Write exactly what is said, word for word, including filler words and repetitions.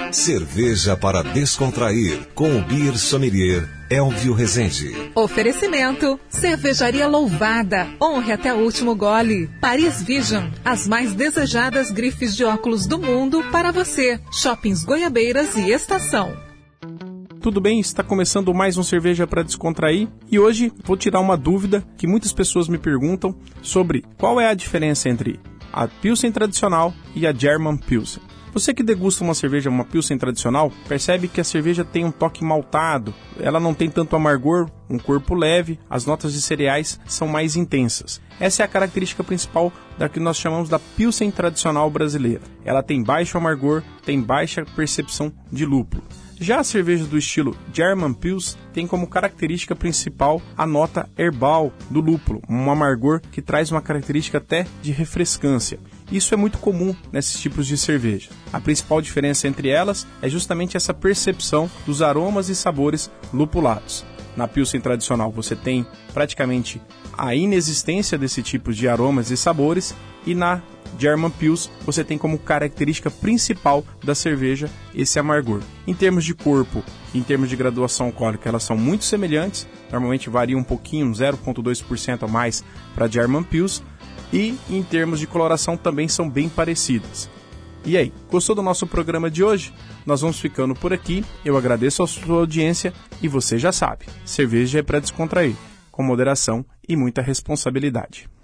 Cerveja para descontrair, com o Beer Sommelier Elvio Rezende. Oferecimento: Cervejaria Louvada. Honre até o último gole. Paris Vision, as mais desejadas grifes de óculos do mundo para você. Shoppings Goiabeiras e Estação. Tudo bem? Está começando mais um Cerveja para Descontrair e hoje vou tirar uma dúvida que muitas pessoas me perguntam sobre qual é a diferença entre a Pilsen tradicional e a German Pilsen. Você que degusta uma cerveja, uma Pilsen tradicional, percebe que a cerveja tem um toque maltado, ela não tem tanto amargor, um corpo leve, as notas de cereais são mais intensas. Essa é a característica principal da que nós chamamos da Pilsen tradicional brasileira. Ela tem baixo amargor, tem baixa percepção de lúpulo. Já a cerveja do estilo German Pils tem como característica principal a nota herbal do lúpulo, um amargor que traz uma característica até de refrescância. Isso é muito comum nesses tipos de cerveja. A principal diferença entre elas é justamente essa percepção dos aromas e sabores lupulados. Na Pilsen tradicional você tem praticamente a inexistência desse tipo de aromas e sabores, e na German Pils você tem como característica principal da cerveja esse amargor. Em termos de corpo, em termos de graduação alcoólica, elas são muito semelhantes, normalmente varia um pouquinho, zero vírgula dois por cento a mais para a German Pils, e em termos de coloração também são bem parecidas. E aí, gostou do nosso programa de hoje? Nós vamos ficando por aqui, eu agradeço a sua audiência e você já sabe, cerveja é para descontrair, com moderação e muita responsabilidade.